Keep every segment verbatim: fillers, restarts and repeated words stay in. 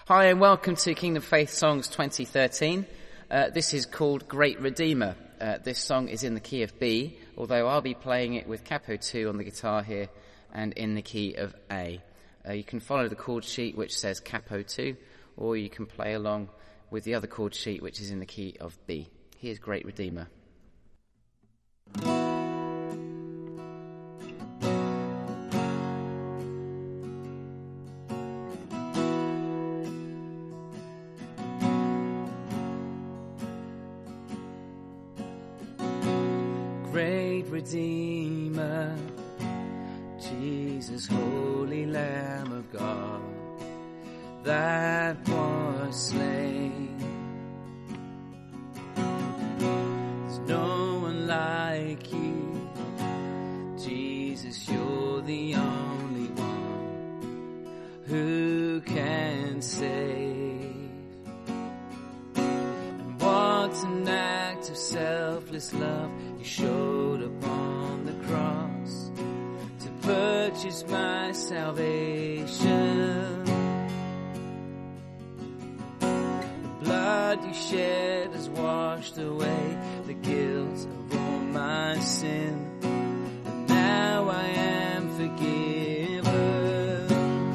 Hi and welcome to Kingdom Faith Songs twenty thirteen. Uh, this is called Great Redeemer. Uh, this song is in the key of B, although I'll be playing it with capo two on the guitar here and in the key of A. Uh, you can follow the chord sheet which says capo two, or you can play along with the other chord sheet which is in the key of B. Here's Great Redeemer. Great Redeemer, Jesus, Holy Lamb of God, that was slain. There's no one like you, Jesus, you're the only one who can save. And what an act of selfless love you showed upon the cross to purchase my salvation. The blood you shed has washed away the guilt of all my sin, and now I am forgiven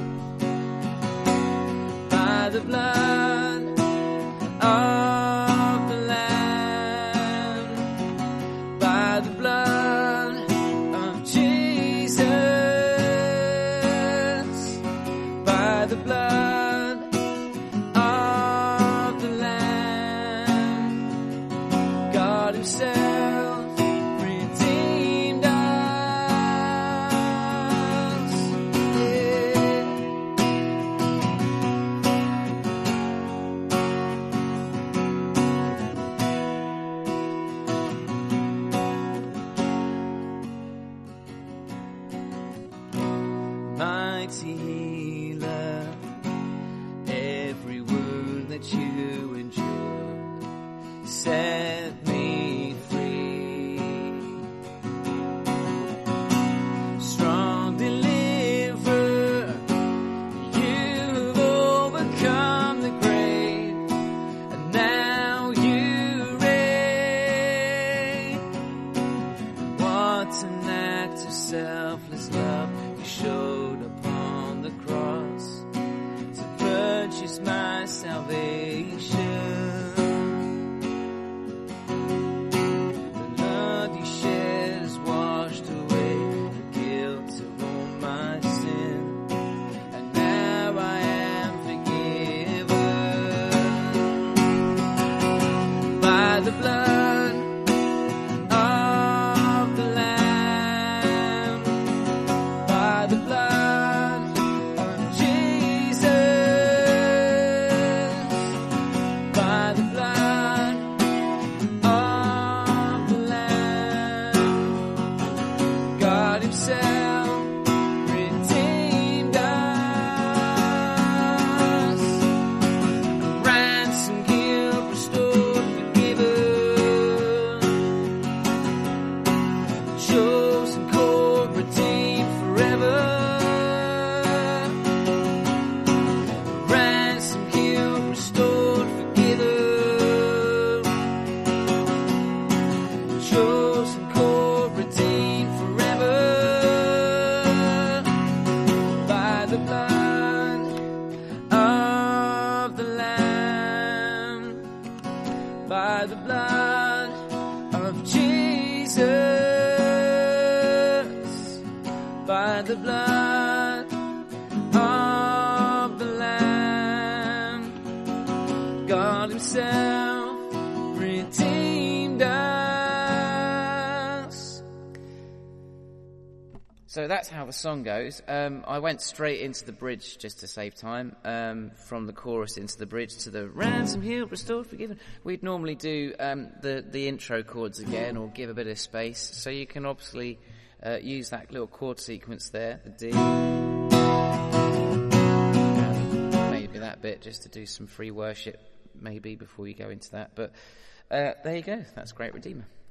by the blood of mighty healer, every wound that you endured set me free. Strong deliverer, you've overcome the grave, and now you reign. What an act of selfless love you showed upon the cross to purchase my salvation. The blood you shed has washed away the guilt of all my sin, and now I am forgiven by the blood of the Lamb, by the blood of Jesus, by the blood of the Lamb. God Himself redeemed us, ransom, guilt, restored, forgiven, chosen, called, redeemed forever. Ransom, guilt, restored, forgiven, chosen, called, redeemed forever by the blood of the Lamb, by the blood of Jesus, by the blood of the Lamb. God Himself redeemed us. So that's how the song goes. Um, I went straight into the bridge just to save time, um, from the chorus into the bridge to the ransom, healed, restored, forgiven. We'd normally do um, the, the intro chords again or give a bit of space. So you can obviously uh, use that little chord sequence there, the D. Maybe that bit just to do some free worship maybe before you go into that. But uh, there you go. That's Great Redeemer.